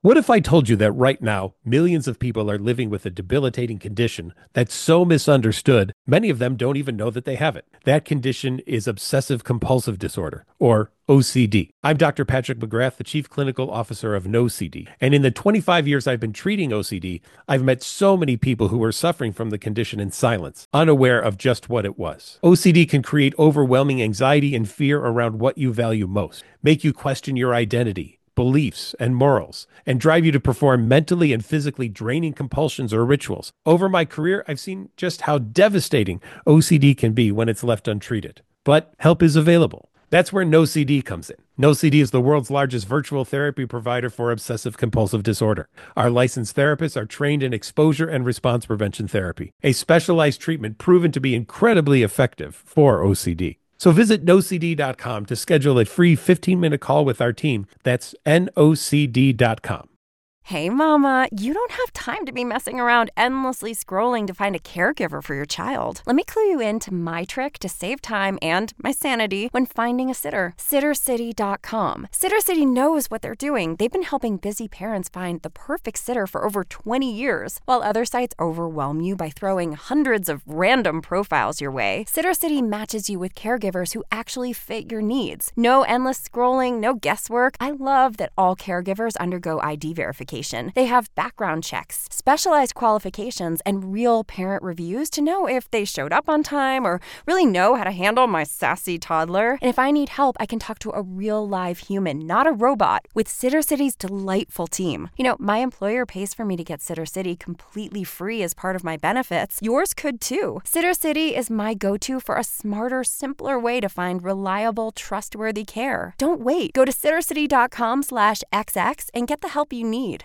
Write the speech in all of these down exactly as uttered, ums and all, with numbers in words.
What if I told you that right now, millions of people are living with a debilitating condition that's so misunderstood, many of them don't even know that they have it? That condition is obsessive compulsive disorder, or O C D. I'm Doctor Patrick McGrath, the Chief Clinical Officer of NoCD. And in the twenty-five years I've been treating O C D, I've met so many people who were suffering from the condition in silence, unaware of just what it was. O C D can create overwhelming anxiety and fear around what you value most, make you question your identity, beliefs, and morals, and drive you to perform mentally and physically draining compulsions or rituals. Over my career, I've seen just how devastating O C D can be when it's left untreated. But help is available. That's where NoCD comes in. NoCD is the world's largest virtual therapy provider for obsessive compulsive disorder. Our licensed therapists are trained in exposure and response prevention therapy, a specialized treatment proven to be incredibly effective for O C D. So visit no c d dot com to schedule a free fifteen-minute call with our team. That's N O C D dot com. Hey, Mama, you don't have time to be messing around endlessly scrolling to find a caregiver for your child. Let me clue you into my trick to save time and my sanity when finding a sitter. sitter city dot com. SitterCity knows what they're doing. They've been helping busy parents find the perfect sitter for over twenty years. While other sites overwhelm you by throwing hundreds of random profiles your way, SitterCity matches you with caregivers who actually fit your needs. No endless scrolling, no guesswork. I love that all caregivers undergo I D verification. They have background checks, specialized qualifications, and real parent reviews to know if they showed up on time or really know how to handle my sassy toddler. And if I need help, I can talk to a real live human, not a robot, with SitterCity's delightful team. You know, my employer pays for me to get SitterCity completely free as part of my benefits. Yours could too. SitterCity is my go-to for a smarter, simpler way to find reliable, trustworthy care. Don't wait. Go to sitter city dot com slash x x and get the help you need.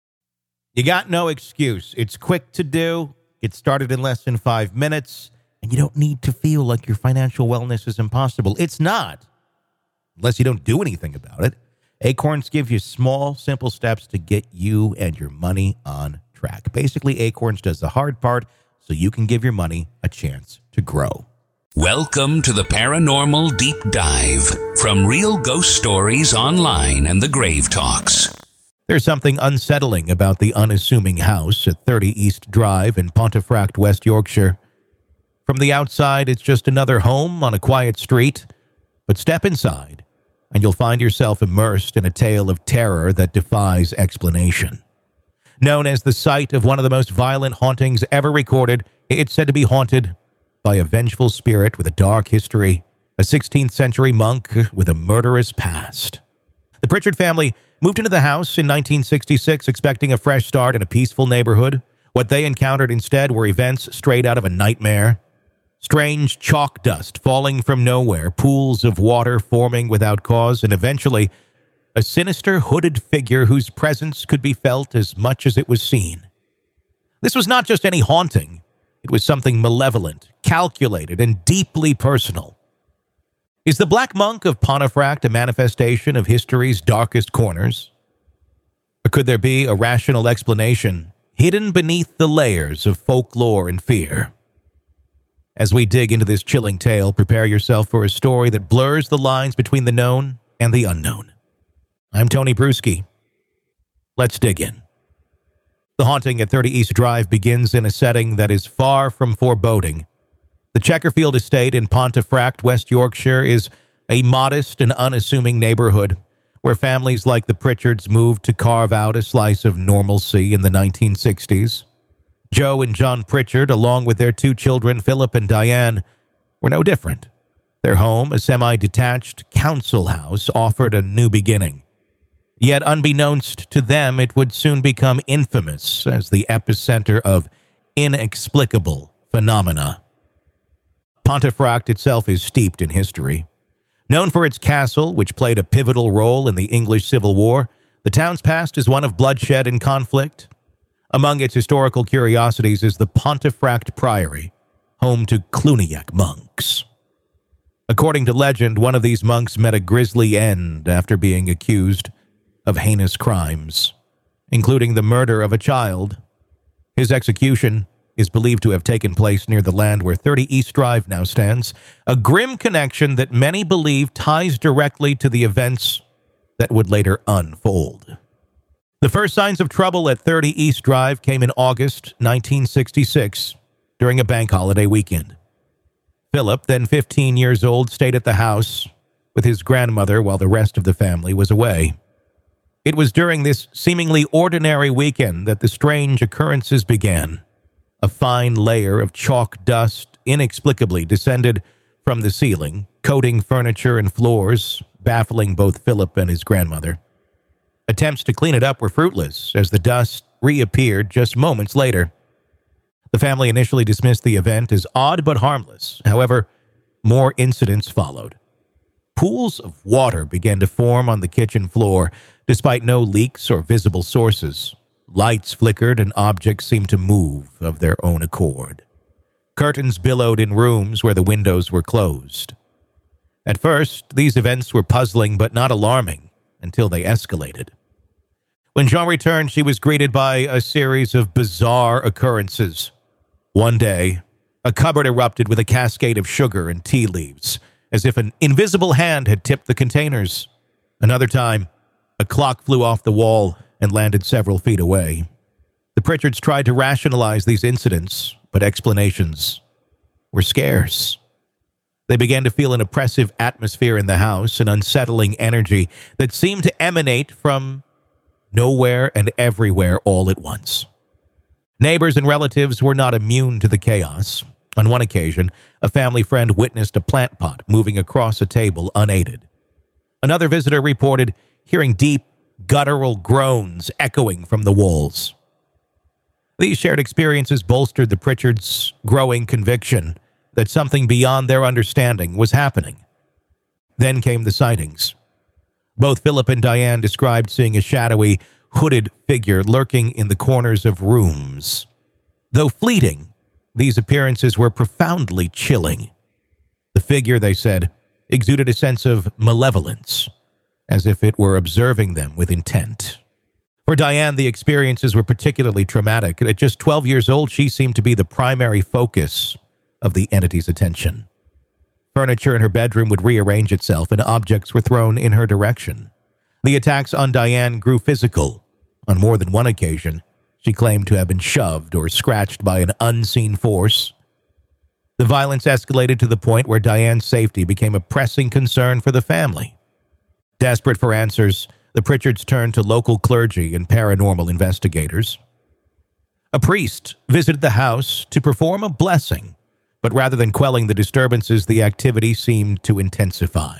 You got no excuse. It's quick to do. Get started in less than five minutes. And you don't need to feel like your financial wellness is impossible. It's not. Unless you don't do anything about it. Acorns give you small, simple steps to get you and your money on track. Basically, Acorns does the hard part so you can give your money a chance to grow. Welcome to the Paranormal Deep Dive from Real Ghost Stories Online and the Grave Talks. There's something unsettling about the unassuming house at thirty East Drive in Pontefract, West Yorkshire. From the outside, it's just another home on a quiet street. But step inside, and you'll find yourself immersed in a tale of terror that defies explanation. Known as the site of one of the most violent hauntings ever recorded, it's said to be haunted by a vengeful spirit with a dark history, a sixteenth century monk with a murderous past. The Pritchard family moved into the house in nineteen sixty-six expecting a fresh start in a peaceful neighborhood. What they encountered instead were events straight out of a nightmare. Strange chalk dust falling from nowhere, pools of water forming without cause, and eventually a sinister hooded figure whose presence could be felt as much as it was seen. This was not just any haunting. It was something malevolent, calculated, and deeply personal. Is the Black Monk of Pontefract a manifestation of history's darkest corners? Or could there be a rational explanation hidden beneath the layers of folklore and fear? As we dig into this chilling tale, prepare yourself for a story that blurs the lines between the known and the unknown. I'm Tony Bruschi. Let's dig in. The haunting at thirty East Drive begins in a setting that is far from foreboding. The Checkerfield Estate in Pontefract, West Yorkshire, is a modest and unassuming neighborhood where families like the Pritchards moved to carve out a slice of normalcy in the nineteen sixties. Joe and John Pritchard, along with their two children, Philip and Diane, were no different. Their home, a semi-detached council house, offered a new beginning. Yet, unbeknownst to them, it would soon become infamous as the epicenter of inexplicable phenomena. Pontefract itself is steeped in history. Known for its castle, which played a pivotal role in the English Civil War, the town's past is one of bloodshed and conflict. Among its historical curiosities is the Pontefract Priory, home to Cluniac monks. According to legend, one of these monks met a grisly end after being accused of heinous crimes, including the murder of a child. His execution is believed to have taken place near the land where thirty East Drive now stands, a grim connection that many believe ties directly to the events that would later unfold. The first signs of trouble at thirty East Drive came in August nineteen sixty-six during a bank holiday weekend. Philip, then fifteen years old, stayed at the house with his grandmother while the rest of the family was away. It was during this seemingly ordinary weekend that the strange occurrences began. A fine layer of chalk dust inexplicably descended from the ceiling, coating furniture and floors, baffling both Philip and his grandmother. Attempts to clean it up were fruitless, as the dust reappeared just moments later. The family initially dismissed the event as odd but harmless. However, more incidents followed. Pools of water began to form on the kitchen floor, despite no leaks or visible sources. Lights flickered and objects seemed to move of their own accord. Curtains billowed in rooms where the windows were closed. At first, these events were puzzling but not alarming until they escalated. When Jean returned, she was greeted by a series of bizarre occurrences. One day, a cupboard erupted with a cascade of sugar and tea leaves, as if an invisible hand had tipped the containers. Another time, a clock flew off the wall and landed several feet away. The Pritchards tried to rationalize these incidents, but explanations were scarce. They began to feel an oppressive atmosphere in the house, an unsettling energy that seemed to emanate from nowhere and everywhere all at once. Neighbors and relatives were not immune to the chaos. On one occasion, a family friend witnessed a plant pot moving across a table unaided. Another visitor reported hearing deep, guttural groans echoing from the walls. These shared experiences bolstered the Pritchards' growing conviction that something beyond their understanding was happening. Then came the sightings. Both Philip and Diane described seeing a shadowy, hooded figure lurking in the corners of rooms. Though fleeting, these appearances were profoundly chilling. The figure, they said, exuded a sense of malevolence, as if it were observing them with intent. For Diane, the experiences were particularly traumatic. At just twelve years old, she seemed to be the primary focus of the entity's attention. Furniture in her bedroom would rearrange itself, and objects were thrown in her direction. The attacks on Diane grew physical. On more than one occasion, she claimed to have been shoved or scratched by an unseen force. The violence escalated to the point where Diane's safety became a pressing concern for the family. Desperate for answers, the Pritchards turned to local clergy and paranormal investigators. A priest visited the house to perform a blessing, but rather than quelling the disturbances, the activity seemed to intensify.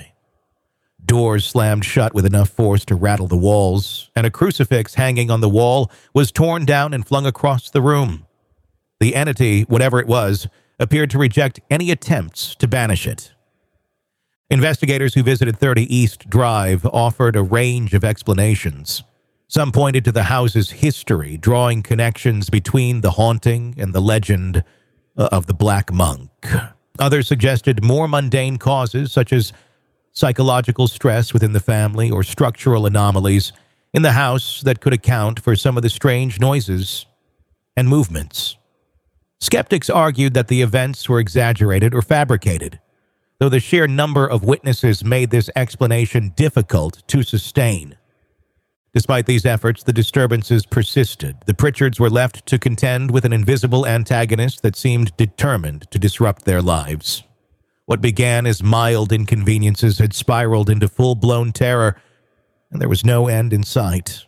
Doors slammed shut with enough force to rattle the walls, and a crucifix hanging on the wall was torn down and flung across the room. The entity, whatever it was, appeared to reject any attempts to banish it. Investigators who visited thirty East Drive offered a range of explanations. Some pointed to the house's history, drawing connections between the haunting and the legend of the Black Monk. Others suggested more mundane causes, such as psychological stress within the family or structural anomalies in the house that could account for some of the strange noises and movements. Skeptics argued that the events were exaggerated or fabricated, though the sheer number of witnesses made this explanation difficult to sustain. Despite these efforts, the disturbances persisted. The Pritchards were left to contend with an invisible antagonist that seemed determined to disrupt their lives. What began as mild inconveniences had spiraled into full-blown terror, and there was no end in sight.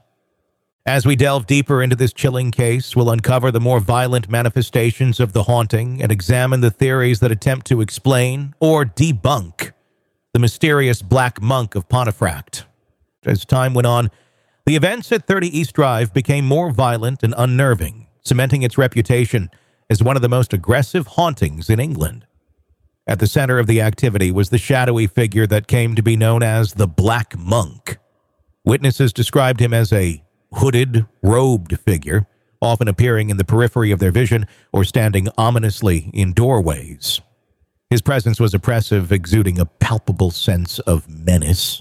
As we delve deeper into this chilling case, we'll uncover the more violent manifestations of the haunting and examine the theories that attempt to explain or debunk the mysterious Black Monk of Pontefract. As time went on, the events at thirty East Drive became more violent and unnerving, cementing its reputation as one of the most aggressive hauntings in England. At the center of the activity was the shadowy figure that came to be known as the Black Monk. Witnesses described him as a hooded, robed figure, often appearing in the periphery of their vision or standing ominously in doorways. His presence was oppressive, exuding a palpable sense of menace.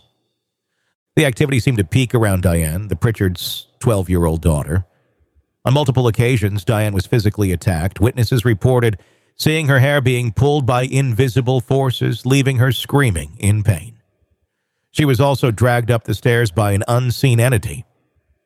The activity seemed to peak around Diane, the Pritchards' twelve-year-old daughter. On multiple occasions, Diane was physically attacked. Witnesses reported seeing her hair being pulled by invisible forces, leaving her screaming in pain. She was also dragged up the stairs by an unseen entity.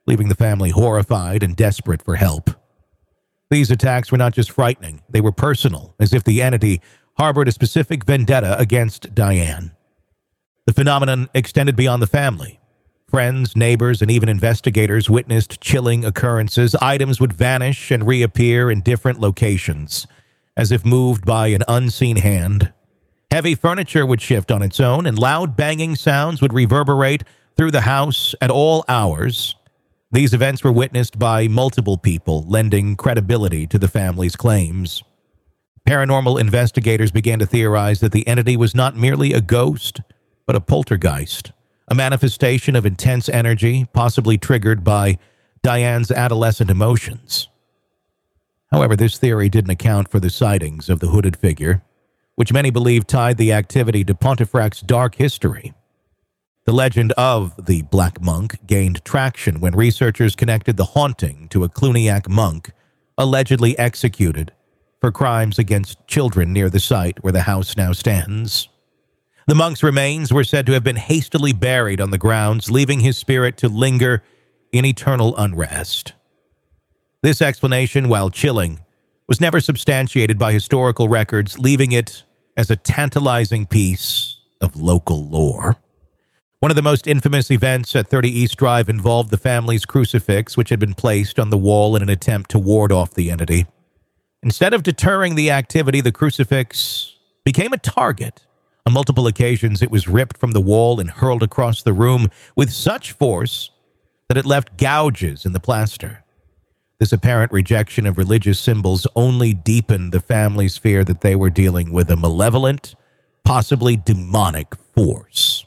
leaving the family horrified and desperate for help. These attacks were not just frightening, they were personal, as if the entity harbored a specific vendetta against Diane. The phenomenon extended beyond the family. Friends, neighbors, and even investigators witnessed chilling occurrences. Items would vanish and reappear in different locations, as if moved by an unseen hand. Heavy furniture would shift on its own, and loud banging sounds would reverberate through the house at all hours. These events were witnessed by multiple people, lending credibility to the family's claims. Paranormal investigators began to theorize that the entity was not merely a ghost, but a poltergeist, a manifestation of intense energy, possibly triggered by Diane's adolescent emotions. However, this theory didn't account for the sightings of the hooded figure, which many believe tied the activity to Pontefract's dark history. The legend of the Black Monk gained traction when researchers connected the haunting to a Cluniac monk allegedly executed for crimes against children near the site where the house now stands. The monk's remains were said to have been hastily buried on the grounds, leaving his spirit to linger in eternal unrest. This explanation, while chilling, was never substantiated by historical records, leaving it as a tantalizing piece of local lore. One of the most infamous events at thirty East Drive involved the family's crucifix, which had been placed on the wall in an attempt to ward off the entity. Instead of deterring the activity, the crucifix became a target. On multiple occasions, it was ripped from the wall and hurled across the room with such force that it left gouges in the plaster. This apparent rejection of religious symbols only deepened the family's fear that they were dealing with a malevolent, possibly demonic force.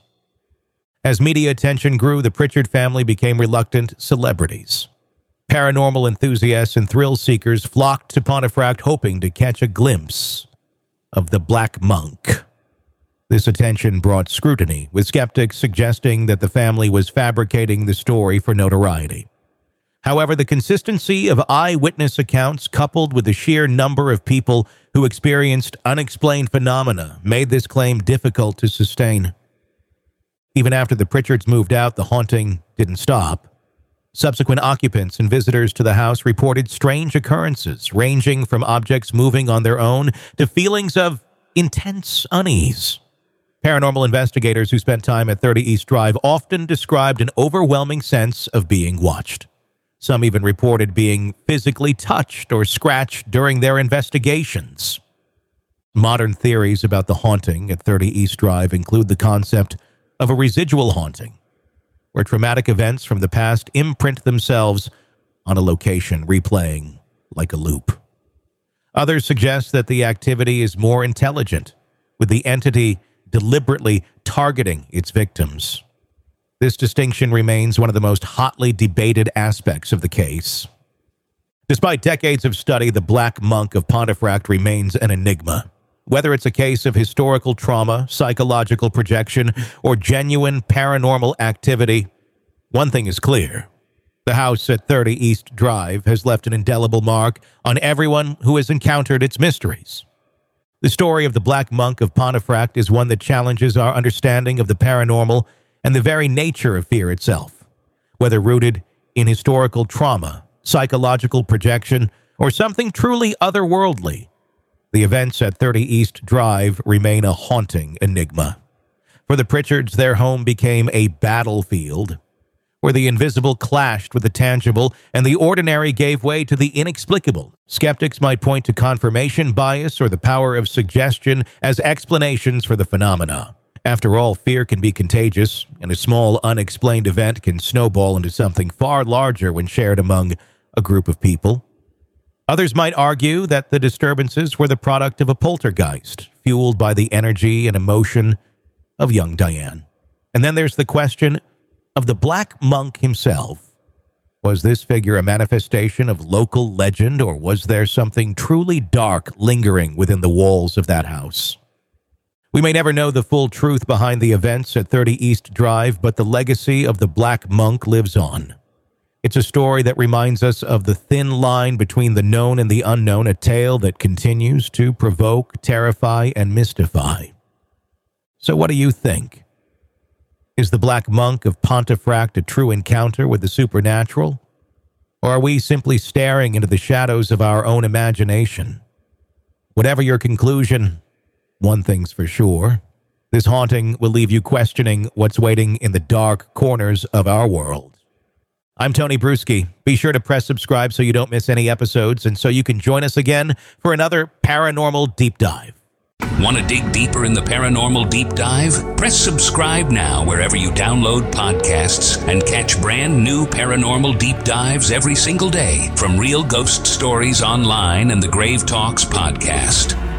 As media attention grew, the Pritchard family became reluctant celebrities. Paranormal enthusiasts and thrill seekers flocked to Pontefract hoping to catch a glimpse of the Black Monk. This attention brought scrutiny, with skeptics suggesting that the family was fabricating the story for notoriety. However, the consistency of eyewitness accounts, coupled with the sheer number of people who experienced unexplained phenomena, made this claim difficult to sustain. Even after the Pritchards moved out, the haunting didn't stop. Subsequent occupants and visitors to the house reported strange occurrences, ranging from objects moving on their own to feelings of intense unease. Paranormal investigators who spent time at thirty East Drive often described an overwhelming sense of being watched. Some even reported being physically touched or scratched during their investigations. Modern theories about the haunting at thirty East Drive include the concept of a residual haunting, where traumatic events from the past imprint themselves on a location, replaying like a loop. Others suggest that the activity is more intelligent, with the entity deliberately targeting its victims. This distinction remains one of the most hotly debated aspects of the case. Despite decades of study, the Black Monk of Pontefract remains an enigma. Whether it's a case of historical trauma, psychological projection, or genuine paranormal activity, one thing is clear. The house at thirty East Drive has left an indelible mark on everyone who has encountered its mysteries. The story of the Black Monk of Pontefract is one that challenges our understanding of the paranormal and the very nature of fear itself. Whether rooted in historical trauma, psychological projection, or something truly otherworldly, the events at thirty East Drive remain a haunting enigma. For the Pritchards, their home became a battlefield where the invisible clashed with the tangible and the ordinary gave way to the inexplicable. Skeptics might point to confirmation bias or the power of suggestion as explanations for the phenomena. After all, fear can be contagious, and a small, unexplained event can snowball into something far larger when shared among a group of people. Others might argue that the disturbances were the product of a poltergeist, fueled by the energy and emotion of young Diane. And then there's the question of the Black Monk himself. Was this figure a manifestation of local legend, or was there something truly dark lingering within the walls of that house? We may never know the full truth behind the events at thirty East Drive, but the legacy of the Black Monk lives on. It's a story that reminds us of the thin line between the known and the unknown, a tale that continues to provoke, terrify, and mystify. So what do you think? Is the Black Monk of Pontefract a true encounter with the supernatural? Or are we simply staring into the shadows of our own imagination? Whatever your conclusion, one thing's for sure. This haunting will leave you questioning what's waiting in the dark corners of our world. I'm Tony Bruschi. Be sure to press subscribe so you don't miss any episodes and so you can join us again for another Paranormal Deep Dive. Want to dig deeper in the Paranormal Deep Dive? Press subscribe now wherever you download podcasts and catch brand new Paranormal Deep Dives every single day from Real Ghost Stories Online and the Grave Talks podcast.